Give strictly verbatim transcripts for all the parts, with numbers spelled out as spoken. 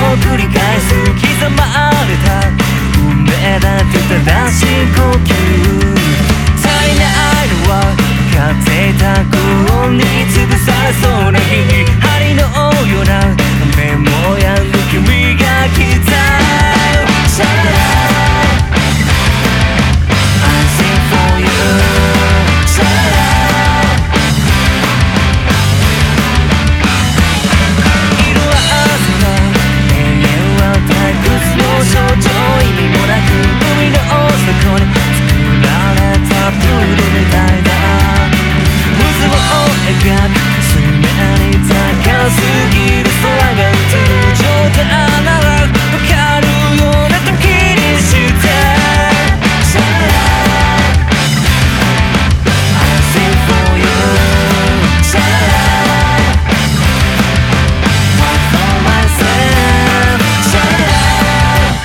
繰り返す刻まれた運命だって正しい呼吸足りないのは勝っていた高音に潰されそうな日々針のようなメモやる君が来た Shut up I sing for you Shut up 色あせた永遠は退屈の象徴意味もなく海の底に作られたプールみたいだ渦を描く常に高すぎる空が映る冗談ならわかるような時にして Shut up I sing for you Shut up Fight for myself Shut up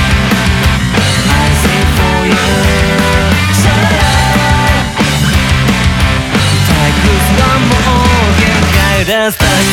I sing for you Shut up 退屈はもう限界だスタイル